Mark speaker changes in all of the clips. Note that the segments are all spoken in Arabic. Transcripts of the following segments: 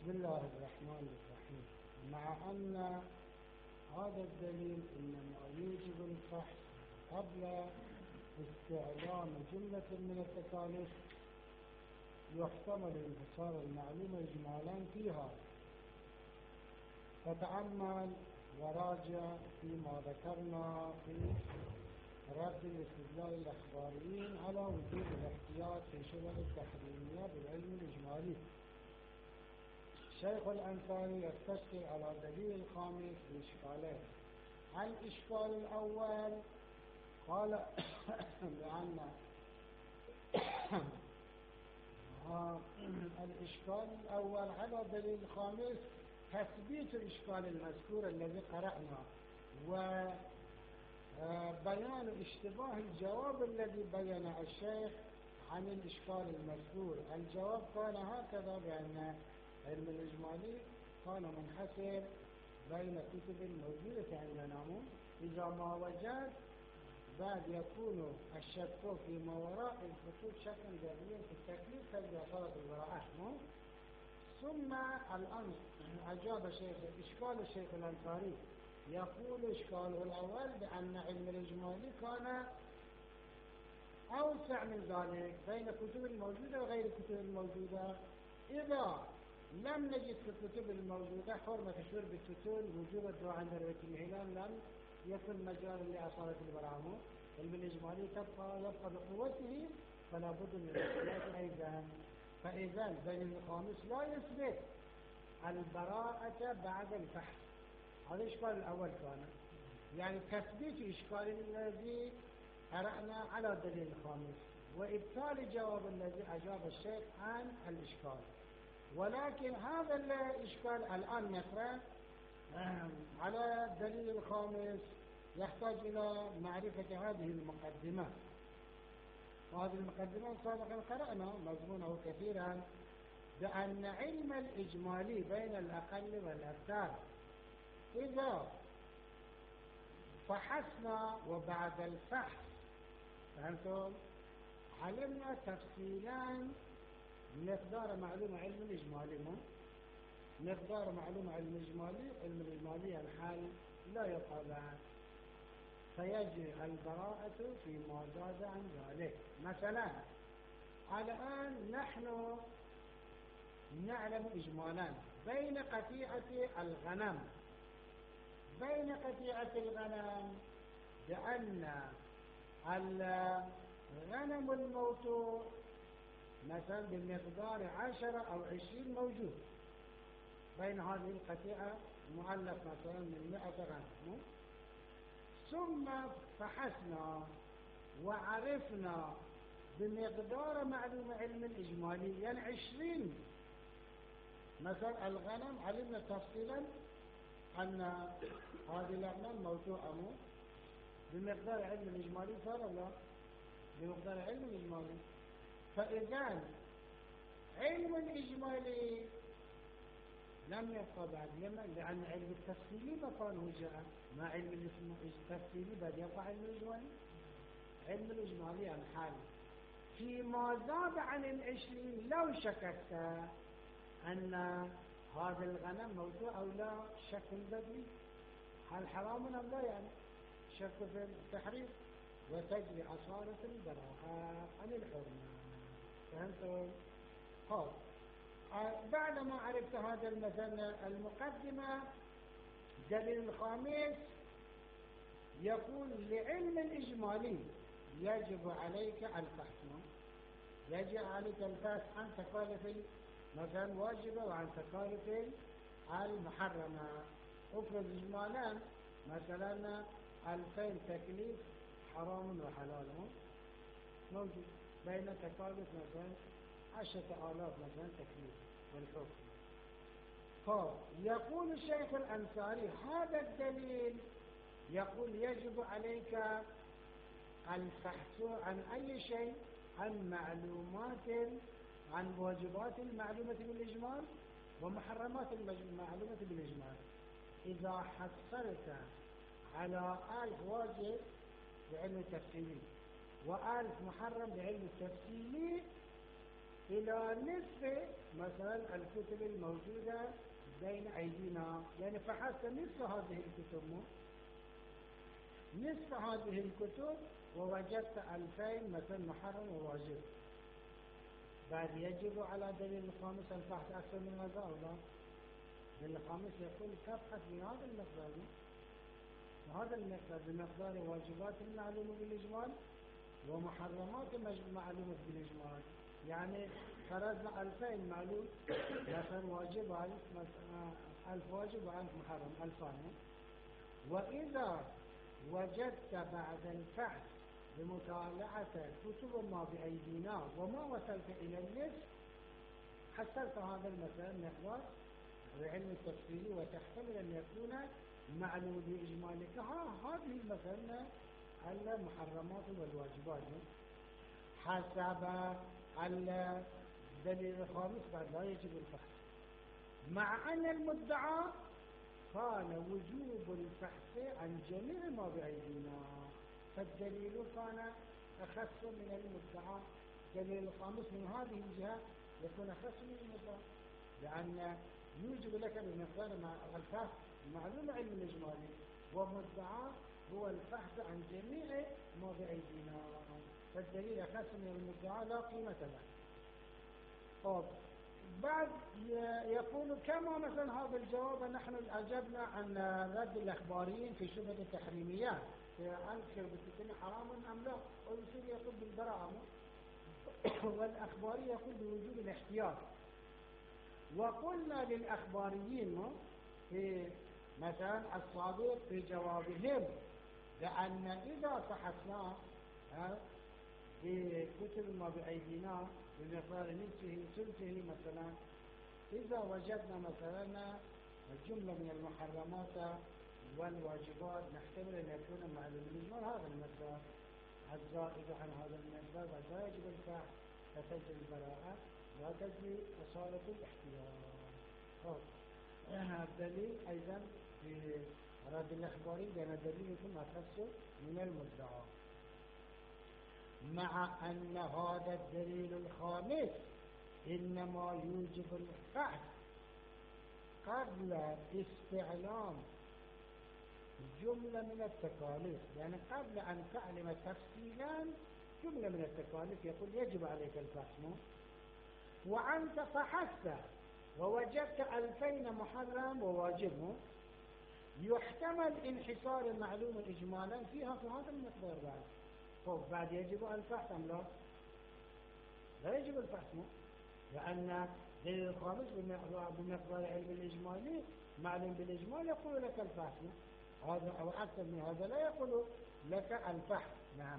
Speaker 1: بسم الله الرحمن الرحيم. مع أن هذا الدليل إنما يوجب الفحص قبل استعلام جملة من التكاليف، يحتمل انحصار المعلومة إجمالا فيها، فتأمل وراجع فيما ذكرنا في رد الاستدلال الأخباريين على وجود الاحتياط في شبه التحريمية بالعلم الإجمالي. الشيخ الأنصاري يستشكل على دليل الخامس بإشكالين. الإشكال الأول قال بأن الإشكال الأول على دليل الخامس تثبيت الإشكال المذكور الذي قرأنا، وبيان اشتباه الجواب الذي بين الشيخ عن الإشكال المذكور. الجواب كان هكذا، بأن علم الإجمالي كان منحصر بين كتب الموجودة عندنا، إذا ما وجد بعد يكون الشك فيما وراء الخطوط شكا جديا في التكليف كالجاسرة البراءة. ثم الآن أجاب إشكال الشيخ الأنصاري، يقول إشكاله الأول بأن علم الإجمالي كان أوسع من ذلك بين الكتب الموجودة وغير الكتب الموجودة. إذا لم نجد في الكتب الموجودة حرمة شرب التتون وجوب الدعاء عند رؤية الهلال، لم يكن مجالا لأصالة البراءة. علم الإجمالي يبقى بقوته، فلا بد من الاحتياط أيضا. فإذا الدليل الخامس لا يثبت البراءة بعد الفحص. هذا الإشكال الأول كان، يعني تثبيت إشكال الذي قرأنا على الدليل الخامس، وإبطال الجواب الذي أجاب الشيخ عن الإشكال. ولكن هذا الإشكال الآن نقرأ على الدليل الخامس يحتاج إلى معرفة هذه المقدمة. وهذه المقدمة سابقا قرأنا مضمونه كثيرا، بأن علم الإجمالي بين الأقل والأكثر إذا فحصنا وبعد الفحص فهمتم علمنا تفصيلا مقدار معلومة علم الإجمالي، مقدار معلومة علم الإجمالي، علم الإجمالي الحال لا يقع بعد، فيجري البراءة فيما زاد عن ذلك. مثلا الآن نحن نعلم إجمالا بين قطيعة الغنم بأن الغنم الموتور مثلا بمقدار 10 أو 20 موجود بين هذه القطيعة مؤلف مثلا من 100 غنم. ثم فحصنا وعرفنا بمقدار معلومة علم الإجمالي، يعني 20 مثلا الغنم، علمنا تفصيلا أن هذه الأغنام موتوءة بمقدار علم الإجمالي، صار لا بمقدار علم الإجمالي. فإذا علم الإجمالي لم يبقى بعد يمن، لأن علم التفصيلي مكانه جاء، ما علم التفصيلي بعد يبقى علم الإجمالي. علم الإجمالي الحال فيما زاد عن 20 لو شككت أن هذا الغنم موضوع أو لا، شك بدري هل حرام أم لا، يعني شك في التحريم، وتجري أصالة البراءة عن الحرمة. فهمتم؟ بعدما عرفت هذا المثل المقدمة، دليل الخامس يقول لعلم الإجمالي يجب عليك الفحص، يجب عليك الفحص عن تكاليف مثلا واجبة وعن تكاليف المحرمة. افرض إجمالا مثلا 2000 تكليف حرام وحلال موجود، بين تكاليف مثلا 10,000 مثلا تكليف والحكم. يقول الشيخ الأنصاري هذا الدليل يقول يجب عليك الفحص عن أي شيء، عن معلومات، عن واجبات المعلومة بالإجمال ومحرمات المعلومة بالإجمال. إذا حصلت على 1000 واجب بعلم التفصيلي و1000 محرم بعلم التفصيلي، إلى نصف مثلا الكتب الموجودة بين أيدينا، يعني فحتى نصف هذه الكتب، نصف هذه الكتب ووجدت 2000 مثلا محرم وواجب، بعد يجب على دليل الخامس البحث أكثر من هذا أو لا؟ دليل الخامس يقول تبحث بهذا المقدار، وهذا المقدار بمقدار واجبات المعلومة بالإجمال ومحرمات معلومة بالإجمال. يعني فرضنا 2000 معلوم مثلا واجب 1000 واجب و1000 محرم 2000. وإذا وجدت بعد البحث بمطالعة كتب ما بأيدينا وما وصلت إلى النصف، حصلت هذا المثلا مقدار بعلم التفصيلي وتحتمل أن يكون معلوم بإجمالك هذه مثلا المحرمات والواجبات حسب الدليل الخامس، بعد لا يجب الفحص، مع أن المدعى كان وجوب الفحص عن جميع ما بأيدينا، فالدليل كان أخص من المدعى. الدليل الخامس من هذه الجهة يكون أخص من المدعى، لأن يوجب لك بمقدار الفحص معلوم علم الإجمالي، ومدعى هو البحث عن جميع ما بأيدينا، فالدليل أخص من المدعى لا قيمة له. بعد يقول كما مثلا هذا الجواب نحن أجبنا عن رد الأخباريين في شبهة التحريميات، أنكر بالتسمية حرام أم لا، والرسول يقول بالبراءة والأخباري يقول بوجوب الاحتياط. وقلنا للأخباريين في مثلا الصادق في جوابهم لأن إذا فحصنا بكتب ما بأيدينا بمقدار نصفه ثلثه مثلا، إذا وجدنا مثلا الجملة من المحرمات والواجبات نحتمل أن يكون معلوم الإجمال هذا المقدار الزائد عن هذا المقدار، فلا يجب الفحص فتجري البراءة لا تجري أصالة الاحتياط. الدليل أيضا في رد الأخباري لأن الدليل يكون أخص من المدعى، مع أن هذا الدليل الخامس إنما يوجب الفحص قبل استعلام جملة من التكاليف، يعني قبل أن تعلم تفصيلا جملة من التكاليف يقول يجب عليك الفحص. وأنت فحصت ووجدت 2000 محرم وواجب، يحتمل انحصار المعلومة إجمالا فيها في هذا المقدار، بعد يجب الفحص أم لا؟ لا يجب الفحص، لأن دليل الخامس بمقدار علم الإجمالي معلوم بالإجمال يقول لك الفحص، هذا أو أكثر من هذا لا يقول لك الفحص. نعم.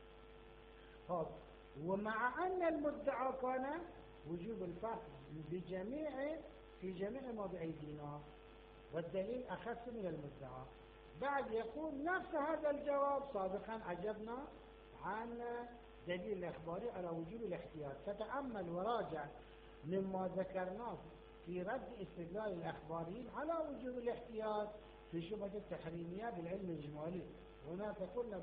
Speaker 1: ومع أن المدعى كان وجوب الفحص في جميع ما بأيدينا، والدليل أخص من المدعى، بعد يقول نفس هذا الجواب سابقا أجبنا عن دليل الإخباري على وجوب الاحتياط، فتأمل وراجع مما ذكرناه في رد استدلال الأخباريين على وجوب الاحتياط في شبهة التحريمية بالعلم الإجمالي. هنا قلنا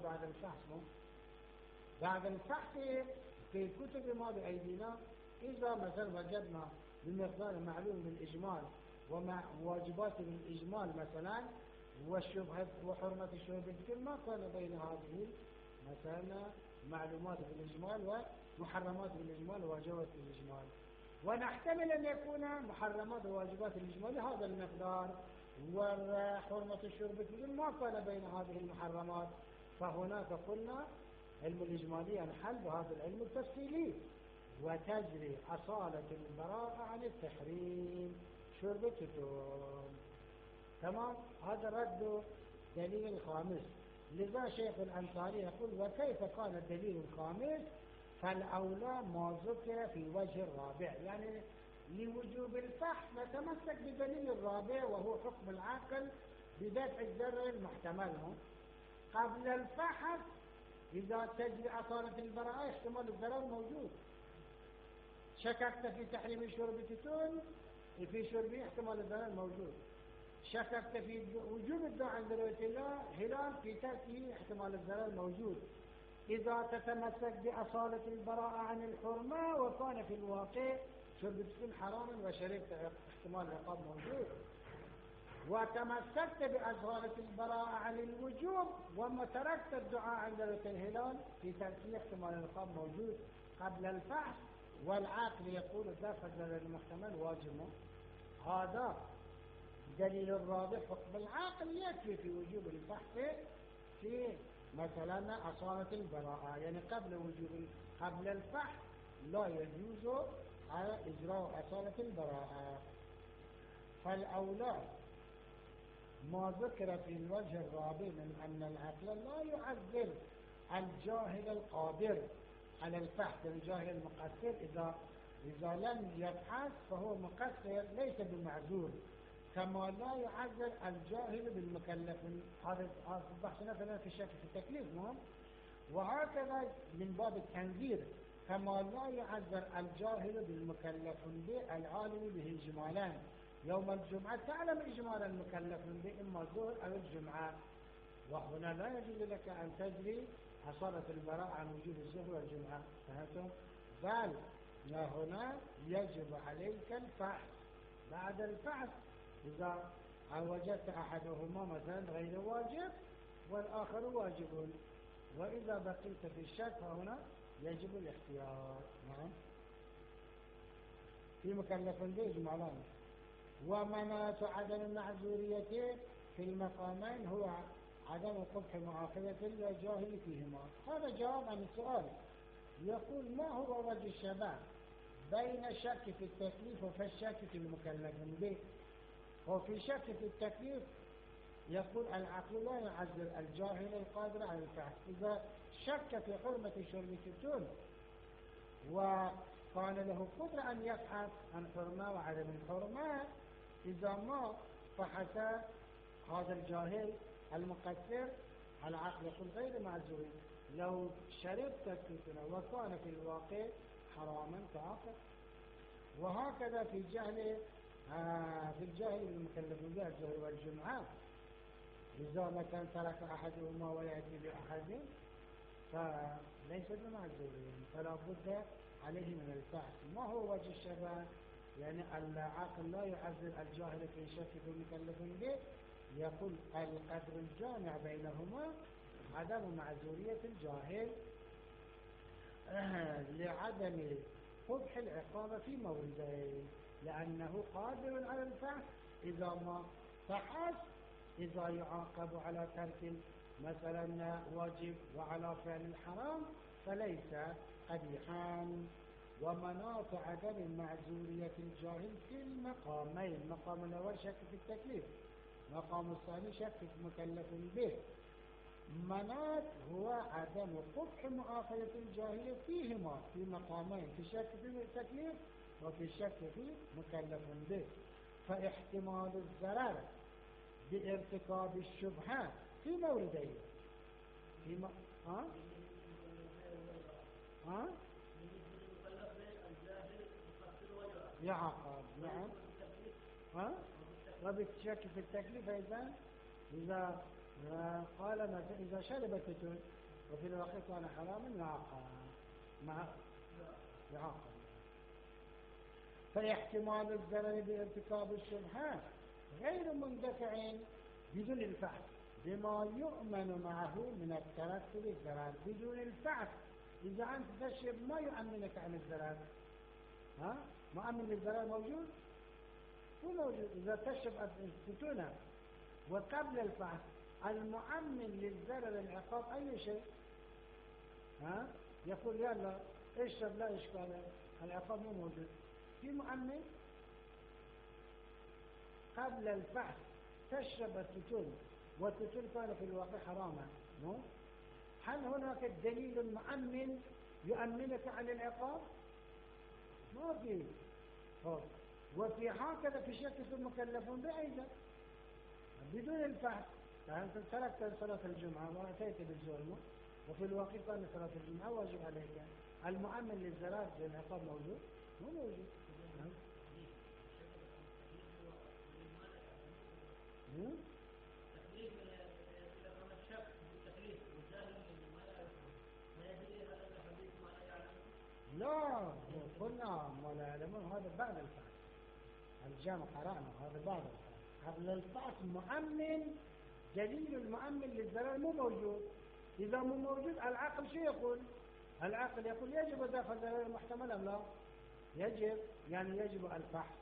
Speaker 1: بعد الفحص في كتب ما بأيدينا، إذا مثلا وجدنا بمقدار معلوم بالإجمال وواجبات بالإجمال مثلا والشبهة وحرمة الشبهة بالكل، ما كان بين هذه مثلا معلومات بالإجمال ومحرمات بالإجمال وواجبات بالإجمال، ونحتمل أن يكون محرمات وواجبات الإجمال هذا المقدار وحرمة الشرب بالكل ما كان بين هذه المحرمات، فهناك قلنا علم الإجمالي ينحل بهذا العلم التفصيلي وتجري أصالة البراءة عن التحريم شرب التتون. تمام. هذا رد دليل الخامس. لذا شيخ الأنصاري يقول وكيف كان الدليل الخامس، فالأولى ما ذكر في وجه الرابع، يعني لوجوب الفحص نتمسك بدليل الرابع وهو حكم العاقل بدفع الضرر المحتمل قبل الفحص. إذا تجري أصالة البراءة احتمال الضرر موجود، شككت في تحريم شرب التتون في شربه احتمال الضرر موجود، شككت في وجوب الدعاء عند رؤية الله هلال في تركه احتمال الضرر موجود، إذا تتمسك بأصالة البراءة عن الحرمة وكان في الواقع شرب حراما وشربت احتمال عقاب موجود، وتمسكت بأصالة البراءة عن الوجوب وما تركت الدعاء عند رؤية الهلال في تركية احتمال العقاب موجود قبل الفحص، والعقل يقول الدافع المحتمل واجب. هذا دليل الرابع حكم العقل يكفي في وجوب البحث في مثلا أصالة البراءة، يعني قبل الفحص لا يجوز على إجراء أصالة البراءة. فالأولى ما ذكر في الوجه الرابع من أن العقل لا يعذر الجاهل القادر على الفحص، الجاهل المقصر إذا لم يبحث فهو مقصر ليس بمعذور، كما لا يعذر الجاهل بالمكلف. هذا البحث مثلا في الشك في التكليف مهم. وهكذا من باب التنذير كما لا يعذر الجاهل بالمكلف به العالم به إجمالا. يوم الجمعة تعلم إجمال المكلف به إما الظهر أو الجمعة، وهنا لا يجوز لك أن تجري أصالة البراءة عن وجوب الظهر والجمعة، فهمتم؟ بل هنا يجب عليك الفحص. بعد الفحص إذا وجدت أحدهما مثلا غير واجب والآخر واجب، وإذا بقيت في الشك فهنا يجب الاحتياط. نعم، في مكلف به إجمالا. ومناط عدم المعذورية في المقامين هو عدم قبح مؤاخذة الجاهل فيهما. هذا جواب عن السؤال. يقول ما هو وجه الشباب بين الشك في التكليف وفي الشك في المكلف به؟ وفي شك في التكليف يقول العقل لا يعذر الجاهل القادر على الفحص. إذا شك في حرمة شرب التتون وكان له قدرة أن يبحث عن حرمة وعدم الحرمة، إذا ما فحص هذا الجاهل المقصر العقل يقول غير معذور. لو شربت التتون وكان في الواقع حراما تعاقب. وهكذا في الجاهل المكلف به الظهر والجمعة، إذا مثلا ترك أحدهما ويأتي بأحد فليس بمعذورين، فلا بد عليه من الفحص. ما هو وجه الشبه؟ يعني العاقل لا يعذر الجاهل في شك في المكلف به. يقول القدر الجامع بينهما عدم معذورية الجاهل لعدم قبح العقاب في موردين، لأنه قادر على الفحص إذا ما فحص. إذا يعاقب على ترك مثلا واجب وعلى فعل الحرام فليس قبيحا. ومناط عدم معذورية الجاهل في المقامين، المقام الأول شك في التكليف، المقام الثاني شك في مكلف به. مناط هو عدم قبح مؤاخذة الجاهل فيهما في مقامين، في الشك في التكليف وفي الشك في مكلف به. فاحتمال الضرر بارتكاب الشبهة في موردين يعاقب. نعم، وبالشك في التكليف أيضا إذا قال مثلا إذا شرب التتون وفي الواقع كان حراما يعاقب. فاحتمال الضرر بارتكاب الشبهة غير مندفع بدون الفحص بما يؤمن معه من الترتب الضرر. بدون الفحص إذا أنت تشرب ما يؤمنك عن الضرر، مؤمن للضرر موجود؟ هو موجود. إذا تشرب التتونة وقبل الفحص المؤمن للضرر العقاب أي شيء، يقول يلا اشرب لا إشكال، العقاب مو موجود. في مؤمن قبل الفحص تشرب التتون والتتون كان في الواقع حراما، هل هناك دليل مؤمن يؤمنك عن العقاب؟ ما في. وفي هكذا في شك في المكلف به أيضا بدون الفحص. فأنت تركت صلاة الجمعة وأتيت بالظلم وفي الواقع كان صلاة الجمعة واجب عليك، المؤمن للزلال للعقاب موجود؟ مو موجود. النام ولا يعلمون هذا بعد الفحص. الجمع قرأنا هذا بعد الفحص. قبل الفحص مؤمن، دليل المؤمن للزلال مو موجود. إذا مو موجود العقل شو يقول؟ العقل يقول يجب دفع الزلال المحتمل أم لا؟ يجب، يعني يجب الفحص.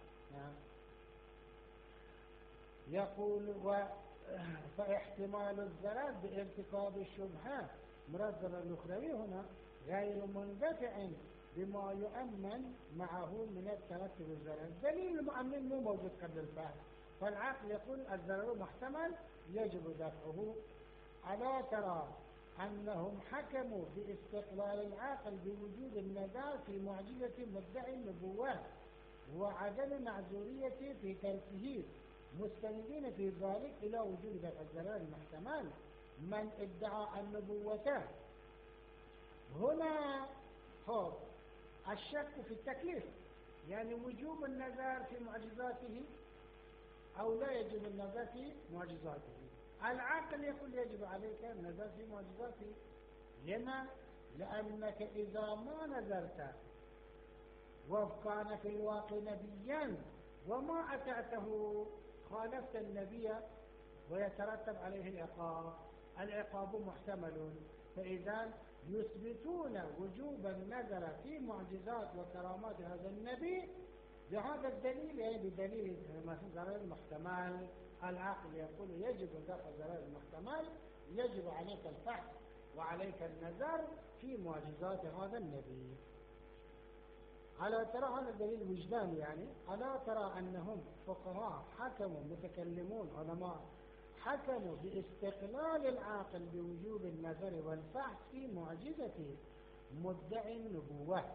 Speaker 1: يقول فاحتمال الزلال بارتكاب الشبهات مرتبة الأخروي هنا غير مندفع بما يؤمن معه من الترتب الزلال. دليل المؤمن مو موجود قبل الفحص، فالعقل يقول الزلال محتمل يجب دفعه. ألا ترى أنهم حكموا باستقلال العاقل بوجود النزار في معجزة مدعي النبوة وعدم معذوريته في تركه، مستندين في ذلك إلى وجود دفع الزلال المحتمل من ادعى النبوة. هنا هو الشك في التكليف، يعني وجوب النظر في معجزاته أو لا يجب النظر في معجزاته. العقل يقول يجب عليك النظر في معجزاته. لما؟ لأنك إذا ما نظرت وكان في الواقع نبيا وما أتعته خالفت النبي ويترتب عليه العقاب. العقاب محتمل، فإذا يثبتون وجوب النظر في معجزات وكرامات هذا النبي بهذا الدليل، يعني بدليل الزلال المحتمل. العقل يقول يجب دفع الزلال المحتمل، يجب عليك الفحص وعليك النظر في معجزات هذا النبي. ألا ترى هذا الدليل وجداني، يعني ألا ترى أنهم فقهاء حكموا متكلمون علماء حكموا باستقلال العاقل بوجوب النظر والفحص في معجزة مدعي النبوة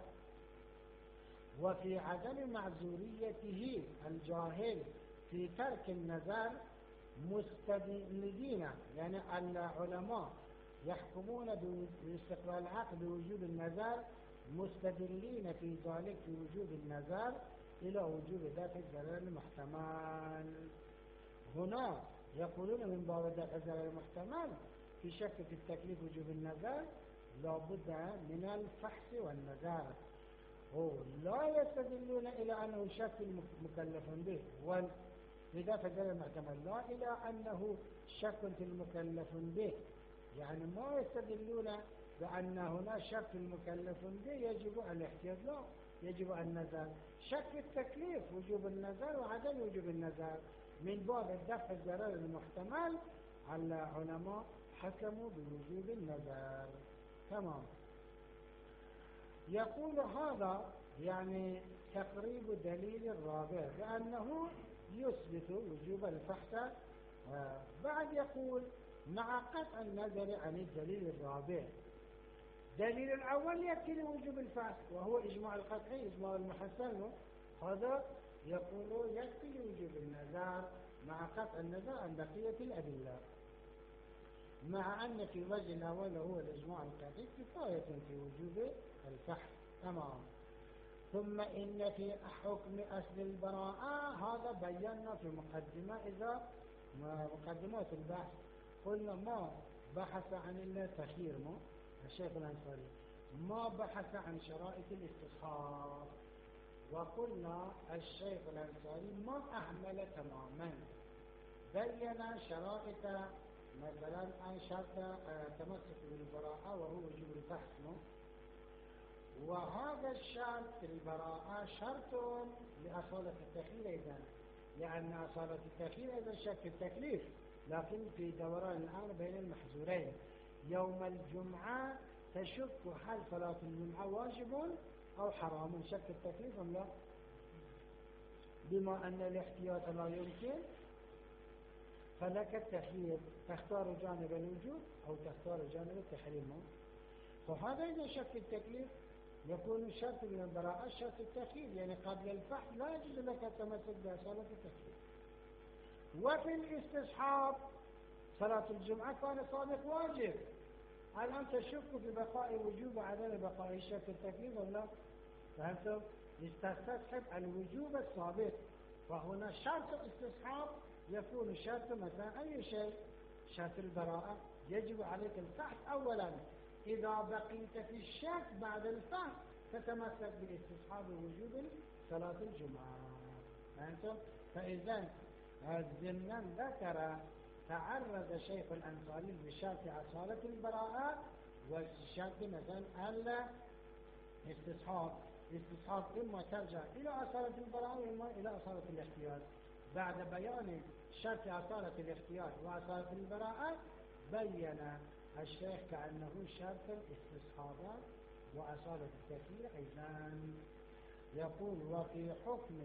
Speaker 1: وفي عدم معذوريته الجاهل في ترك النظر، مستندين، يعني العلماء يحكمون باستقلال العقل بوجوب النظر مستدلين في ذلك في وجوب النظر إلى وجوب دفع الزلال المحتمل. هنا يقولون من باب دفع الزلال المحتمل في شك في التكليف وجوب النظر لابد من الفحص والنظر، ولا يستدلون إلى أنه شك مكلف به ولدفع الزلال المحتمل، لا إلى أنه شك في المكلف به، يعني ما يستدلون بأن هنا شك المكلف به يجب الاحتياط، لا، يجب النظر. شك التكليف وجوب النظر وعدم وجوب النظر من باب الدفع الزلال المحتمل. العلماء حكموا بوجوب النظر. تمام. يقول هذا يعني تقريب دليل الرابع بأنه يثبت وجوب الفحص. بعد يقول مع قطع النظر عن الدليل الرابع. دليل الأول يكفي لوجوب الفحص وهو إجماع القطعي، إجماع المحسن، هذا يقول يكفي لوجوب النظر مع قطع النظر عن بقية الأدلة، مع أن في وجه الأول هو الإجماع القطعي كفاية في وجوب الفحص. تمام. ثم إن في حكم أصل البراءة، هذا بينا في مقدمة إذا مقدمات البحث قلنا ما بحث عن التخيير الشيخ الأنصاري ما بحث عن شرائط الاستصحاب، وقلنا الشيخ الأنصاري ما أهمل تماما، بين شرائط مثلا عن شرط تمسك بالبراءة وهو وجوب البحث، وهذا الشرط في البراءة شرط لأصالة التخيير أيضا، لأن أصالة التخيير أيضا شك التكليف، لكن في دوران الآن بين المحظورين. يوم الجمعة تشك هل صلاة الجمعة واجب أو حرام، شك التكليف أم لا؟ بما أن الاحتياط لا يمكن فلك التخيير، تختار جانب الوجوب أو تختار جانب التحريم. فهذا إذا شك التكليف يكون الشرط من البراءة شرط التخيير، يعني قبل الفحص لا يجوز لك التمسك بأصالة التخيير. وفي الاستصحاب صلاة الجمعة كان صادق واجب، الآن تشك في بقاء وجوب وعدم بقاء شك التكليف ولا؟ فهمتم؟ تستصحب الوجوب السابق، فهنا شرط الاستصحاب يكون شرط مثلا أي شيء، شرط البراءة يجب عليك الفحص أولا، إذا بقيت في الشك بعد الفحص تتمسك باستصحاب وجوب صلاة الجمعة. فهمتم؟ فإذا ضمن ذكر تعرض شيخ الأنصاري بشرط أصالة البراءة والشرط مثلا الاستصحاب. إما ترجع إلى أصالة البراءة وإما إلى أصالة الاحتياج. بعد بيان شرط أصالة الاحتياج وأصالة البراءة بين الشيخ كأنه شرط الاستصحاب وأصالة التكفير أيضا. يقول وفي حكم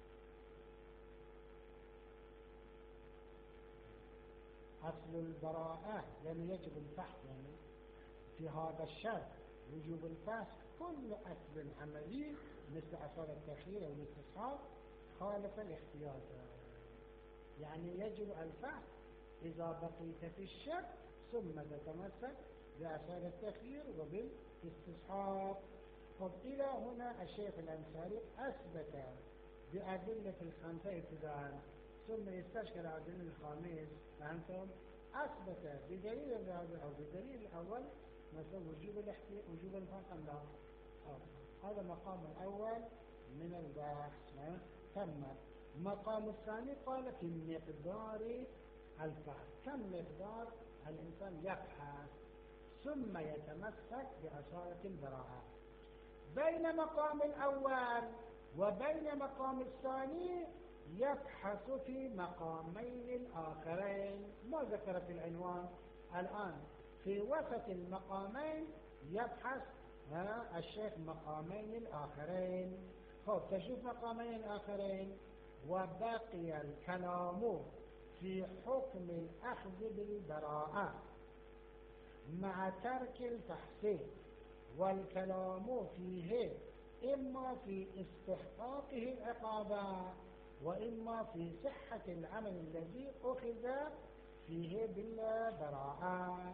Speaker 1: أصل البراءة يعني يجب الفحص، يعني في هذا الشرط وجوب الفحص كل أصل عملي مثل أصالة التكفير أو الاستصحاب خالف الاحتياج، يعني يجب الفحص إذا بقيت في الشك ثم تتمسك بأصالة التكفير وبالاستصحاب. طب إلى هنا الشيخ الأنصاري أثبت بأدلة الخمسة ابتداء ثم استشكل الدليل الخامس. فهمتم؟ أثبت بدليل الرابع أو بدليل الأول مثلا وجوب الفحص لا. هذا مقام الأول من البحث تم. مقام الثاني قال في مقدار الفحص، كم مقدار الإنسان يبحث ثم يتمسك بأصالة البراءة. بين مقام الأول وبين مقام الثاني يبحث في مقامين الآخرين ما ذكر في العنوان. الآن في وسط المقامين يبحث الشيخ مقامين الآخرين. تشوف مقامين الآخرين وبقي الكلام في حكم الأخذ بالبراءة مع ترك التحصيل، والكلام فيه إما في استحقاقه العقابة وإما في صحة العمل الذي أخذ فيه بالبراءة.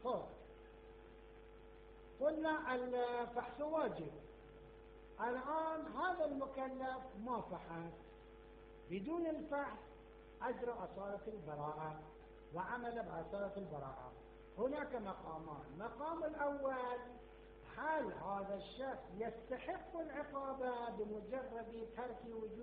Speaker 1: قلنا الفحص واجب. الآن هذا المكلف ما فحص، بدون الفحص أجرى أصالة البراءة وعمل بأصالة البراءة. هناك مقامان. مقام الأول هل هذا الشخص يستحق العقابة بمجرد ترك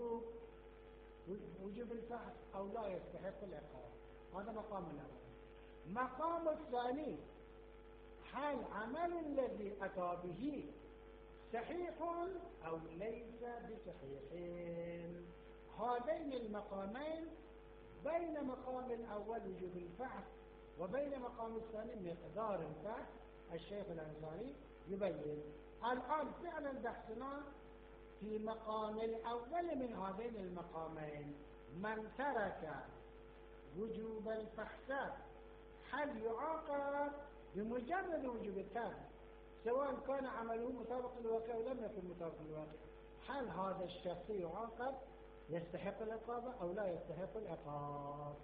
Speaker 1: وجوب الفحص أو لا يستحق العقاب؟ هذا مقام الأول. مقام الثاني هل عمل الذي أتى به صحيح أو ليس بصحيح؟ هذين المقامين بين مقام الأول وجوب الفحص وبين مقام الثاني مقدار الفحص الشيخ الأنصاري يبين. الآن فعلا بحثنا في مقام الأول من هذين المقامين. من ترك وجوب الفحص هل يعاقب بمجرد وجوب الترك سواء كان عمله مطابق للواقع أو لم يكن مطابق للواقع؟ هل هذا الشخص يعاقب يستحق العقاب أو لا يستحق العقاب؟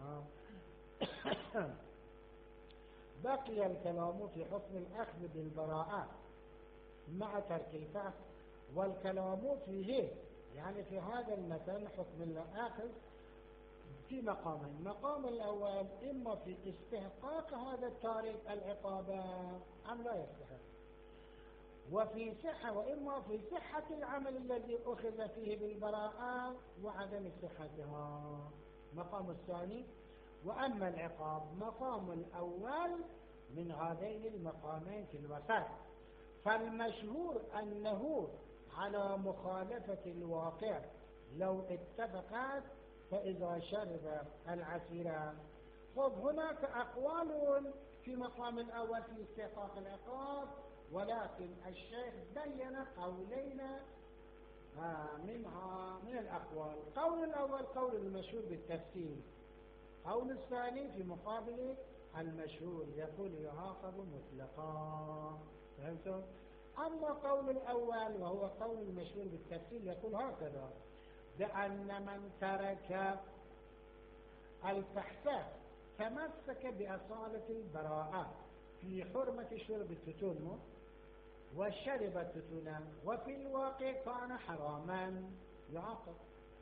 Speaker 1: بقي الكلام في حكم الأخذ بالبراءة مع ترك الفحص، والكلام فيه يعني في هذا المثل حكم الأخذ في مقامين. مقام الأول إما في استحقاق هذا التارك العقابة أم لا يستحق، وفي صحة وإما في صحة العمل الذي أخذ فيه بالبراءة وعدم صحتها. مقام الثاني. وأما العقاب مقام الأول من هذين المقامين في الوسط. فالمشهور أنه على مخالفة الواقع لو اتفقت فإذا شرب العسيرة. هناك أقوال في مقام الأول في استحقاق العقاب، ولكن الشيخ بين قولين منها من الأقوال. قول الأول قول المشهور بالتفسير، قول الثاني في مقابل المشهور يقول يعاقب مطلقا. فهمتم؟ أما قول الأول وهو قول المشهور بالتفسير يقول هكذا: بأن من ترك الفحص تمسك بأصالة البراءة في حرمة شرب التتون وشرب التتون وفي الواقع كان حراما يعاقب.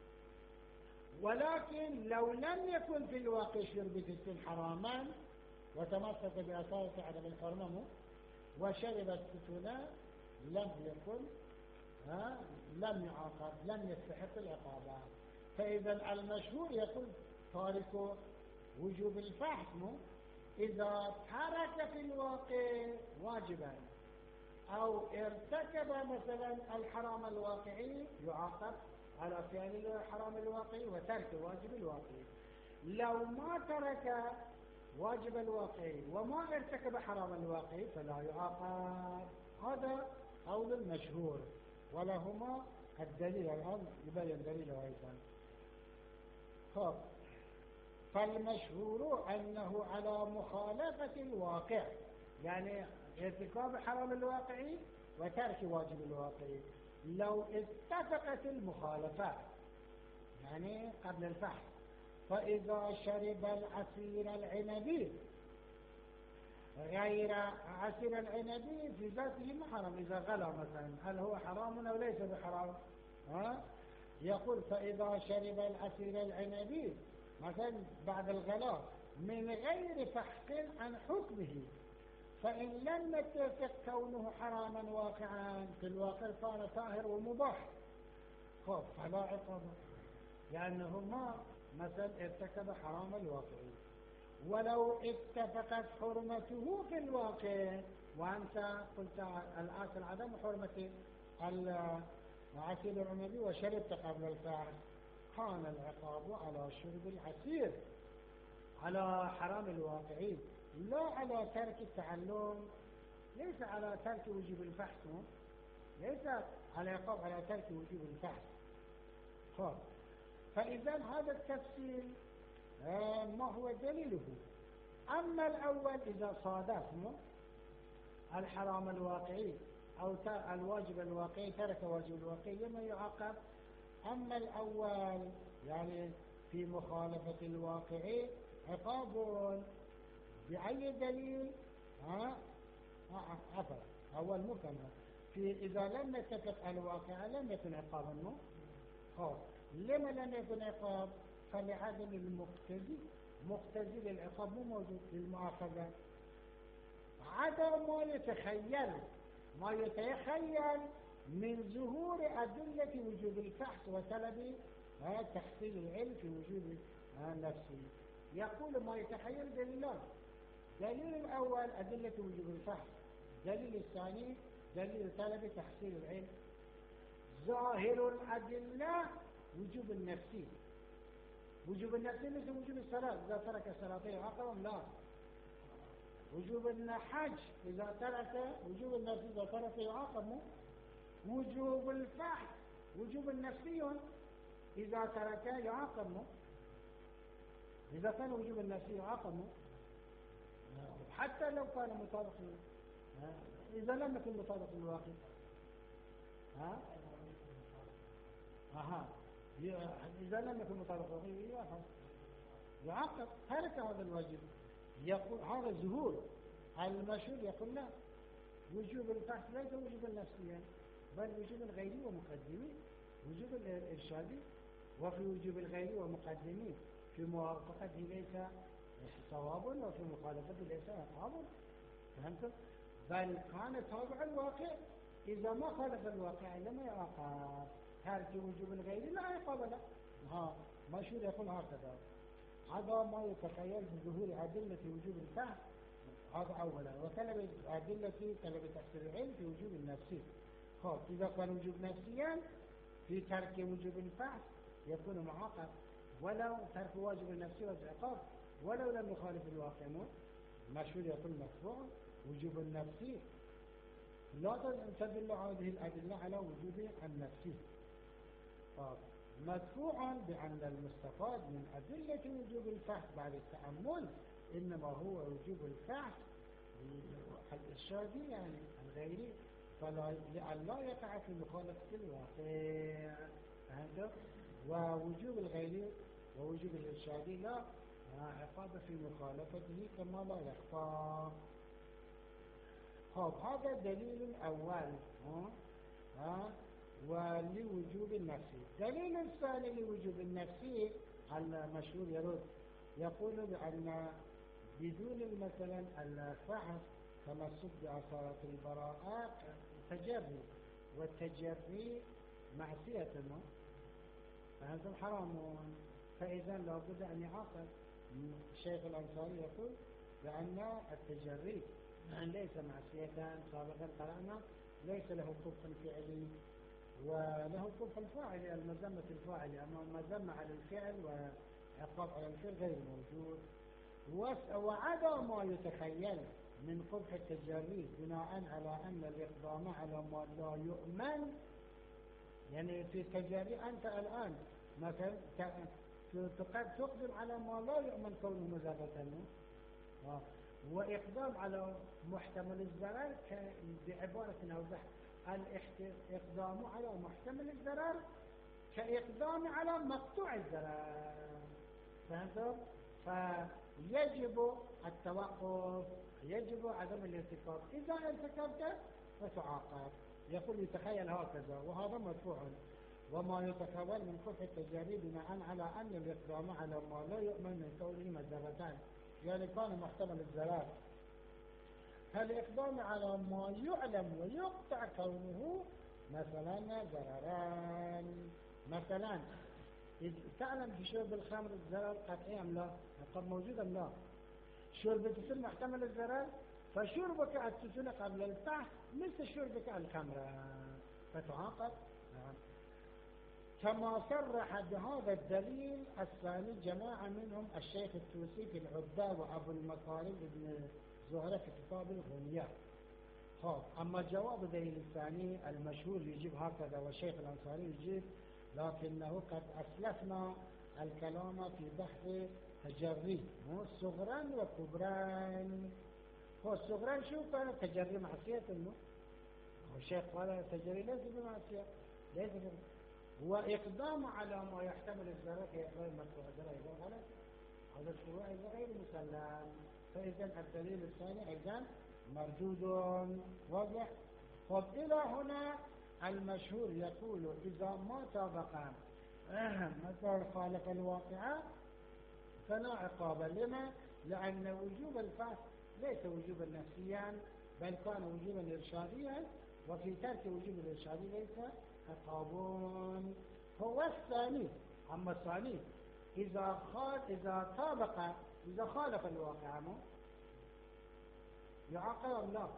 Speaker 1: ولكن لو لم يكن في الواقع شرب التتون حراما وتمسك بأصالة عدم الحرمة وشرب التتون لم يكن لم يعاقب، لم يستحق العقابة. فإذا المشهور يقول تارك وجوب الفحص إذا ترك في الواقع واجبا أو ارتكب مثلا الحرام الواقعي يعاقب على فعل الحرام الواقعي وترك واجب الواقعي. لو ما ترك واجب الواقعي وما ارتكب حرام الواقعي فلا يعاقب. هذا قول المشهور، ولهما الدليل الآن يبين دليله أيضا. فالمشهور أنه على مخالفة الواقع، يعني ارتكاب حرام الواقعي وترك واجب الواقعي. لو اتفقت المخالفات يعني قبل الفحص، فإذا شرب العصير العنبي غير عصير العنبي في ذاته محرم، إذا غلى مثلا هل هو حرام أو ليس بحرام؟ يقول فإذا شرب العصير العنبي مثلا بعد الغلاء من غير فحص عن حكمه، فإن لم يتفق كونه حراما واقعا في الواقع كان طاهر ومباح فلا عقاب، لأنه ما مثلا ارتكب حرام الواقعي. ولو اتفقت حرمته في الواقع، وأنت قلت الآن عدم حرمة العصير العنبي وشربت قبل الفحص، كان العقاب على شرب العصير على حرام الواقعي لا على ترك التعلم، ليس على ترك وجوب الفحص، ليس على عقاب على ترك وجوب الفحص. فإذا هذا التفصيل ما هو دليله؟ أما الأول إذا صادفنا الحرام الواقعي أو الواجب الواقعي، ترك واجب الواقعي لما يعاقب. أما الأول يعني في مخالفة الواقعي عقاب بأي دليل؟ عفوا أول مكمل في إذا لم يتفق الواقع لم يكن عقابا. لما لم يكن عقاب؟ فلعدم المقتضي، مقتضي للعقاب مو موجود للمؤاخذة. عدم ما يتخيل من ظهور أدلة وجوب الفحص وطلب تحصيل العلم في وجوب نفسه. يقول ما يتخيل دليلان: دليل الأول أدلة وجوب الفحص، دليل الثاني دليل طلب تحصيل العلم. ظاهر الأدلة وجوب النفسي. وجوب النفسي مثل وجوب الصلاة، إذا ترك الصلاة يعاقب لا. وجوب الحج إذا ترك، وجوب النفسي إذا ترك يعاقب. وجوب الفحص وجوب النفسي إذا ترك يعاقب، إذا كان وجوب النفسي يعاقب حتى لو كان مطابق، إذا لم يكن مطابق للواقع. إذا لم يكن مطابق للواقع يعاقب، ترك هذا الواجب. يقول هذا ظهور. المشهور يقول لا، وجوب الفحص ليس وجوبا نفسيا بل وجوب الغيري ومقدمي، وجوب الإرشادي. وفي وجوب الغيري ومقدمي في موافقته ليس صواب وفي مخالفته ليس عقاب. فهمت؟ بل كان تابع الواقع، إذا ما خالف الواقع لما يعاقب. ترك وجوب الغيري لا عقاب له. مشهور يقول هكذا. هذا ما يتخيل بظهور أدلة وجوب الفحص، هذا أولا. وطلب أدلة طلب تحصيل العلم في وجوب النفسي. إذا كان وجوب نفسيا في ترك وجوب الفحص يكون معاقب، ولو ترك واجب النفسي والعقاب ولو لم يخالف الواقع. مشهور يقول مرفوع وجوب النفسي لا تدل هذه الأدلة على وجوب النفسي. مدفوعا بأن المستفاد من أدلة وجوب الفحص بعد التأمل إنما هو وجوب الفحص الإرشادي يعني الغيري، لئلا يقع في مخالفة الواقع. فهمت؟ ووجوب الغيري ووجوب الإرشادي لا عقاب في مخالفته كما لا يخفى. هذا دليل أول ولوجوب النفسي. دليل الثاني لوجوب النفسي المشهور يرد، يقول بأن بدون مثلا الفحص تمسك بأثارة البراءة تجري، والتجري معصية فهذا حرام، فإذا لابد أن يعاقب. الشيخ الأنصاري يقول بأن التجري ليس معصية، سابقا قرأنا ليس له قبح فعلي وله قبح الفاعل، المذمة الفاعل، أما المذمة على الفعل وعقاب على الفعل غير موجود. وعدا ما يتخيل من قبح التجري بناء على أن الإقدام على ما لا يؤمن، يعني في التجري أنت الآن مثلا تقدم على ما لا يؤمن كونه مزرة، وإقدام على محتمل الضرر بعبارة أوضح، الإقدام على محتمل الضرر كإقدام على مقطوع الضرر، فهمتم؟ فيجب التوقف، يجب عدم الارتكاب، إذا ارتكبت فتعاقب. يقول يتخيل هكذا، وهذا مرفوع. وما يتخيل من قبح التجري بناء على أن الإقدام على ما لا يؤمن من كونه مزرتان، يعني كان محتمل الضرر، فالإقدام على ما يعلم ويقطع كونه مثلا ضرران. مثلا تعلم في شرب الخمر الضرر قطعي أم لا؟ قد موجود أم لا؟ شرب التسل محتمل الضرر، فشربك التسل قبل الفحص مثل شربك الخمر فتعاقب. كما صرح بهذا الدليل الثاني جماعة منهم الشيخ التوسي في العدة وأبو المطالب ابن زهرة في كتاب الغنيات. أما جواب الدليل الثاني المشهور يجيب هكذا، والشيخ الأنصاري يجيب، لكنه قد أسلفنا الكلام في بحث تجري صغران وكبران. هو الصغران شو كان تجري معصية الشيخ قال تجري ليس بمعصية، ليس وإقدام على ما يحتمل الضرر يقبل مقطوع الضرر إذا غلط، هذا الشروع غير مسلم، فإذا الدليل الثاني أيضا مردود واضح. إلى هنا المشهور يقول إذا ما طابق مثل خالف الواقع فلا عقاب. لما؟ لأن وجوب الفحص ليس وجوبا نفسيا بل كان وجوبا إرشاديا، وفي ترك وجوب الإرشادي ليس عقاب. هو الثاني. أما الثاني إذا طابق، إذا خالف الواقع يعاقب لا،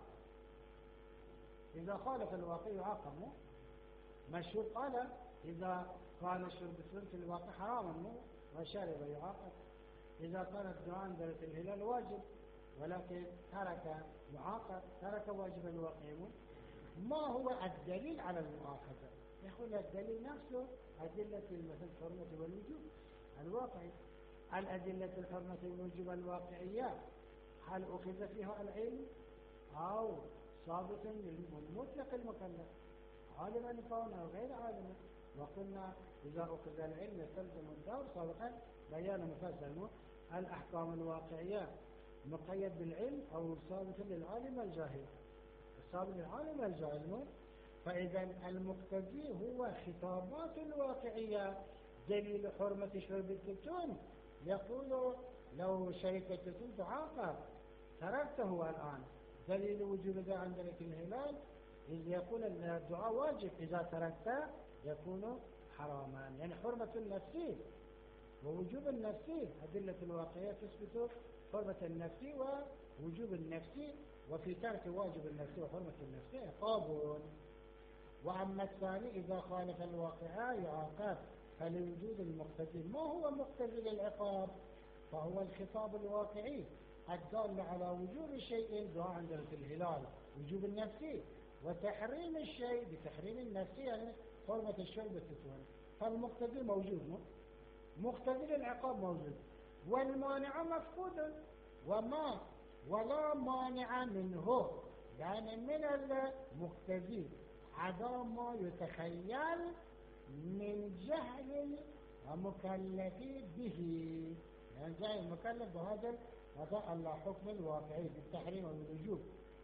Speaker 1: إذا خالف الواقع يعاقب مشهور قال إذا كان شرب السن في الواقع حراما وشرب يعاقب. إذا كانت دعاء درجة الهلال واجب ولكن ترك يعاقب، ترك واجب الواقع. ما هو الدليل على المؤاخذة؟ يقول الدليل نفسه أدلة مثل الحرمة والوجوب الواقعي. الأدلة الحرمة والوجوب الواقعية هل أخذ فيها العلم أو صادق للمطلق المكلف عالما كان أو غير عالما؟ وقلنا إذا أخذ العلم يستلزم الدور سابقا بيان مفصل الأحكام الواقعية مقيد بالعلم أو ثابت للعالم الجاهل، الثابت للعالم الجاهل. فإذا المقتضي هو خطابات الواقعية. دليل حرمة شرب التتون يقول لو شربت التتون تعاقب، تركته الآن. دليل وجوب الدعاء عند الهلال إذ يقول الدعاء واجب، إذا تركته يكون حراما. يعني حرمة النفس ووجوب النفس، أدلة الواقعية تثبت حرمة النفس ووجوب النفس، وفي ترك واجب النفس وحرمة النفس عقاب. وأما الثاني إذا خالف الواقع يعاقب، فلوجود المقتضي. ما هو مقتضي للعقاب؟ فهو الخطاب الواقعي الدال على وجوب الشيء دعاء عند الهلال وجوب النفسي، وتحريم الشيء بتحريم النفسي يعني حرمة الشرب التتون. فالمقتضي موجود، مقتضي للعقاب موجود، والمانع مفقود ولا مانع منه، يعني من المقتضي عدا ما يتخيل من جهل المكلف به، يعني جهل المكلف بهذا الله حكم الواقعي بالتحريم والوجوب.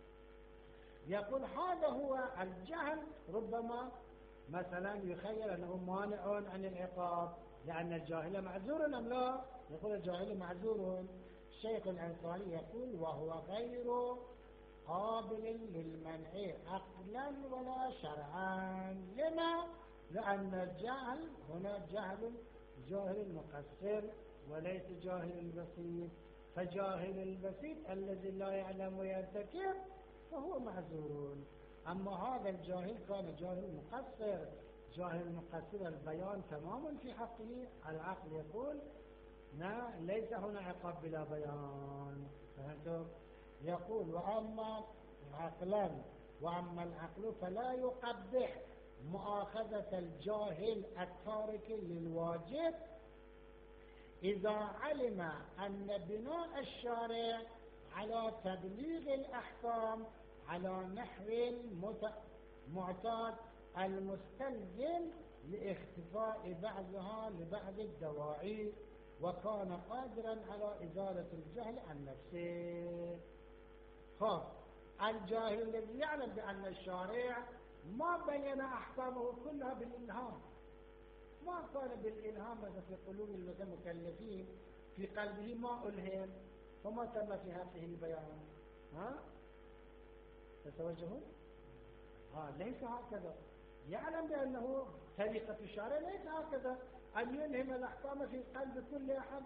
Speaker 1: يقول هذا هو الجهل، ربما مثلا يخيل أنه مانع عن العقاب لأن الجاهل معذور أم لا؟ يقول الجاهل معذور. الشيخ الأنصاري يقول وهو غير قابل للمنع عقلا ولا شرعا. لما؟ لأن الجهل هنا جاهل المقصر وليس جاهل البسيط، فجاهل البسيط الذي لا يعلم ويرتكب فهو معذور. أما هذا الجاهل كان جاهل مقصر، جاهل مقصر البيان تماما في حقه، العقل يقول لا، ليس هنا عقاب بلا بيان. فهمتم؟ يقول وأما العقل فلا يقبح مؤاخذة الجاهل التارك للواجب إذا علم أن بناء الشارع على تبليغ الأحكام على نحو المعتاد المستلزم لاختفاء بعضها لبعض الدواعي، وكان قادرا على إزالة الجهل عن نفسه. الجاهل الذي يعلم بأن الشارع ما بين أحكامه كلها بالإلهام، ما كان بالإلهام مثل في قلوب المكلفين، في قلبه ما ألهم فما تم في هذه البيان. تتوجهون؟ ليس هكذا. يعلم بأنه طريقة الشارع ليس هكذا أن يلهم الأحكام في قلب كل أحد.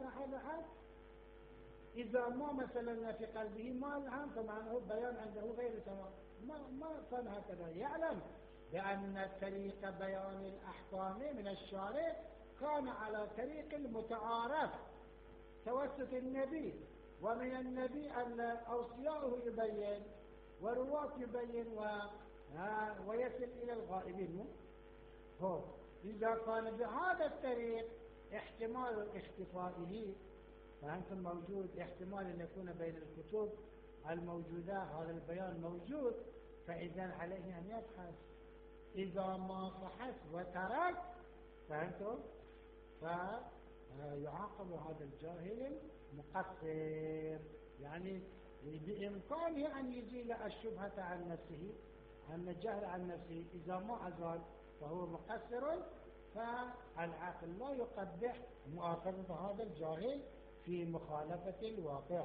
Speaker 1: إذا ما مثلا في قلبه ما الهم فمعناه البيان عنده غير تمام، ما كان هكذا. يعلم بأن طريق بيان الأحكام من الشارع كان على طريق المتعارف توسط النبي، ومن النبي أن أوصياؤه يبين ورواة يبين ويصل إلى الغائبين. إذا كان بهذا الطريق احتمال اختفائه، فأنتم موجود احتمال أن يكون بين الكتب الموجودة هذا البيان موجود، فإذا عليه أن يبحث. إذا ما بحث وترك فأنتم فيعاقب هذا الجاهل المقصر، يعني بإمكانه أن يزيل الشبهة عن نفسه، أن الجهل عن نفسه. إذا ما أزال فهو مقصر، فالعقل لا يقبح مؤاخذة هذا الجاهل في مخالفة الواقع.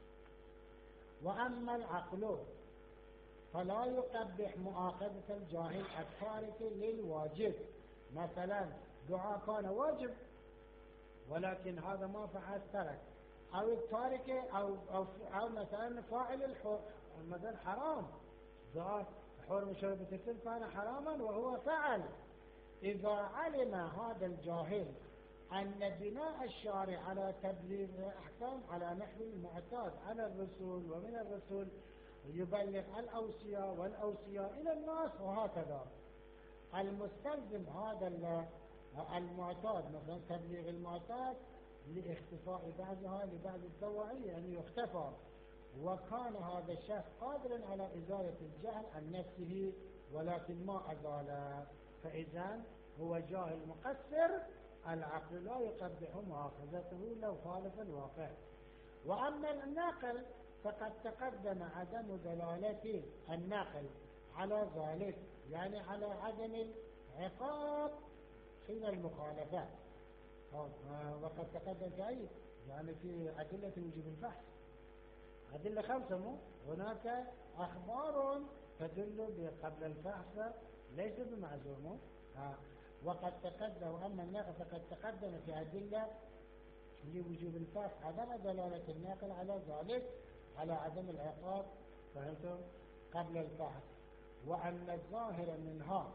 Speaker 1: وأما العقل فلا يقبح مؤاخذة الجاهل التارك للواجب. مثلا دعاء كان واجب ولكن هذا ما فعل ترك، أو التارك أو مثلا فاعل مثلا حرام، دعاء حرم شرب التفل كان حراما وهو فعل. إذا علم هذا الجاهل أن بناء الشارع على تبليغ الأحكام على نحو المعتاد على الرسول، ومن الرسول يبلغ الأوصياء والأوصياء إلى الناس، وهكذا المستلزم هذا المعتاد مثلا تبليغ المعتاد لاختفاء بعضها لبعض الدواعي، يعني يختفى. وكان هذا الشخص قادرا على إزالة الجهل عن نفسه ولكن ما أزاله، فإذا هو جاهل مقصر، العقل لا يقبح مؤاخذته لو خالف الواقع. وأما الناقل فقد تقدم عدم دلالة الناقل على ذلك، يعني على عدم العقاب حين المخالفة. وقد تقدم في أي يعني في أدلة وجوب البحث أدلة 5 هناك أخبار تدل قبل البحث ليس بمعزوم. وقد تقدم. وأما الناقل فقد تقدم في أدلة لوجوب البحث عدم دلالة الناقل على ذلك، على عدم العقاب، فهمتم، قبل البحث. وأن الظاهر منها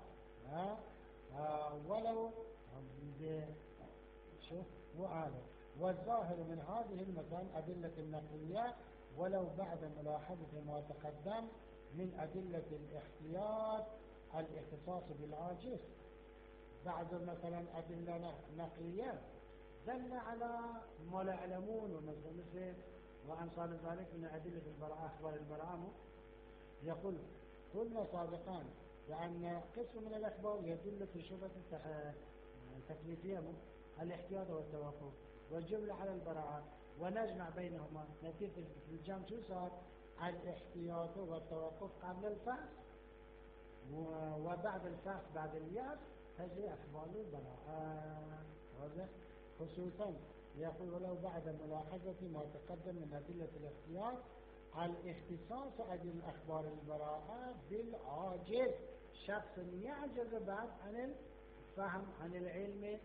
Speaker 1: ولو والظاهر من هذه المثلا أدلة النقلية ولو بعد ملاحظة ما تقدم من أدلة الاحتياط الاختصاص بالعاجز. بعض مثلا أدلة نقلية دل على ما لا يعلمون، ومثل وأمثال ذلك من أدلة البراءة، أخبار البراءة. يقول قلنا سابقا بأن قسم من الأخبار يدل في شبهة التكليفية الاحتياط والتوقف، والجملة على البراءة، ونجمع بينهما نتيجة في الجمع شو صار؟ الاحتياط والتوقف قبل الفحص، وبعد الفحص بعد اليأس تجري أخبار البراءة. خصوصا يقول ولو بعد ملاحظة ما تقدم من أدلة الاحتياط الاختصاص أدل أخبار البراءة بالعاجز، شخص يعجز بعد عن الفهم عن العلم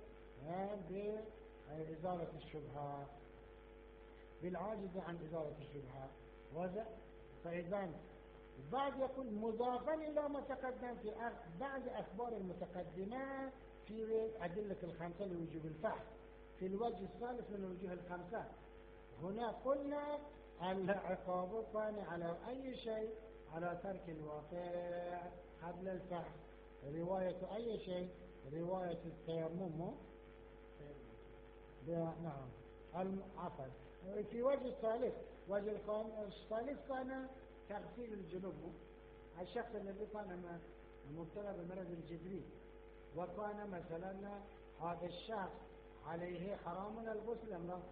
Speaker 1: بإزالة الشبهة، بالعاجز عن إزالة الشبهة. فإذا بعد يكون مضافا إلى ما تقدم في بعد أخبار المتقدمة في أدلة الخمسة لوجوب الفحص في الوجه الثالث من الوجوه الخمسة. هنا قلنا العقاب كان على أي شيء؟ على ترك الواقع قبل الفحص. رواية أي شيء؟ رواية التيمم. نعم عفوا. في وجه الثالث، وجه الثالث كان تغسيل الجنوب. الشخص الذي كان مبتلى بمرض الجدري وكان مثلا هذا الشخص عليه حرام الغسل أم لا؟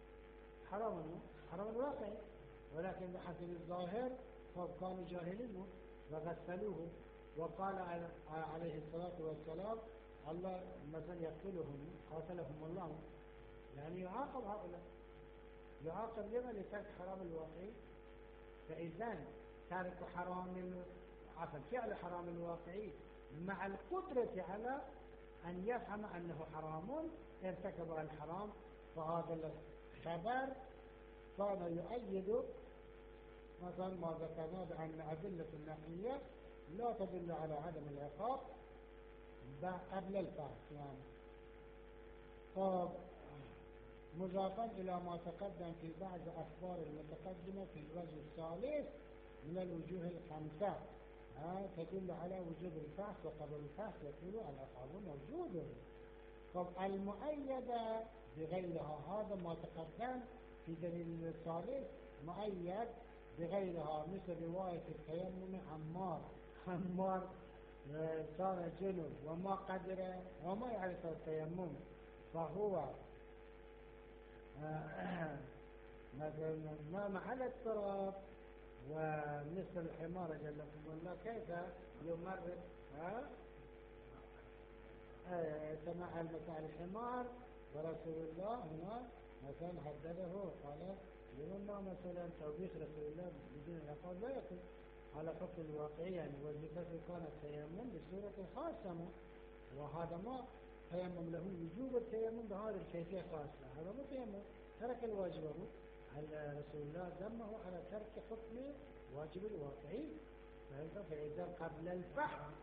Speaker 1: حرام الواقع، ولكن بحسب الظاهر كانوا جاهلين وغسلوه، وقال عليه الصلاة والسلام الله مثلا يقتلهم قاتلهم الله، يعني يعاقب هؤلاء، يعاقب لما؟ لترك حرام الواقع. فإذا ترك فعل حرام الواقعي مع القدرة على أن يفهم أنه حرام ارتكب الحرام، فهذا الخبر كان يؤيد مثلا ما ذكرنا بأن أدلة النقلية لا تدل على عدم العقاب قبل الفحص. يعني طب مضافا إلى ما تقدم في بعض أخبار المتقدمة في الوجه الثالث من الوجوه الخمسة تدل على وجوب الفحص، وقبل الفحص يقول العقاب موجود. طب المؤيدة بغيرها، هذا ما تقدم في دليل الثالث مؤيد بغيرها، مثل رواية التيمم عمار صار جنب وما قدر وما يعرف التيمم، فهو مثلا نام على التراب ومثل الحمار جلكم الله كيف يمرر سمع المتاع الحمار، ورسول الله هنا مثلا حدده وقال لما مثلا توبيخ رسول الله بدون العقاب لا يكون على حكم الواقعي، يعني وظيفته كان التيمم بصورة خاصة، وهذا ما تيمم له وجوب التيمم بهذه الكيفية خاصة، هذا مو تيمم، ترك الواجب. رسول الله ذمه على ترك حكم واجب الواقعي. فإذا قبل الفحص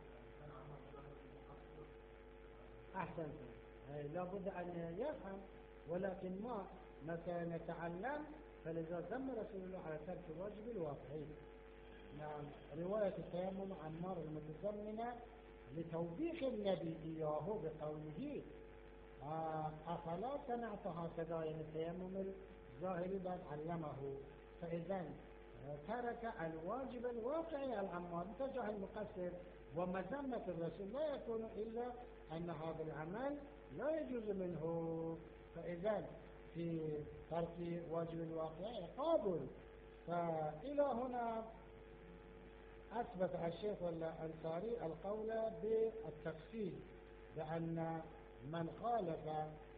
Speaker 1: أحسن لابد أن يفهم، ولكن ما مثلا يتعلم، فلذا ذم رسول الله على ترك الواجب الواقعي. نعم. رواية التيمم عمار المتضمنة لتوبيخ النبي إياه بقوله أفلا صنعت هكذا، يعني التيمم الظاهري بعد علمه. فإذا ترك الواجب الواقعي العمار بتجاه المقصر، ومذمة الرسول لا يكون إلا أن هذا العمل لا يجوز منه. فإذا في ترك واجب الواقعي عقاب. فإلى هنا أثبت الشيخ الأنصاري القول بالتفصيل بأن من خالف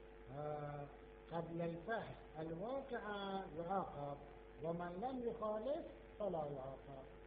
Speaker 1: قبل الفحص الواقع يعاقب، ومن لم يخالف فلا يعاقب.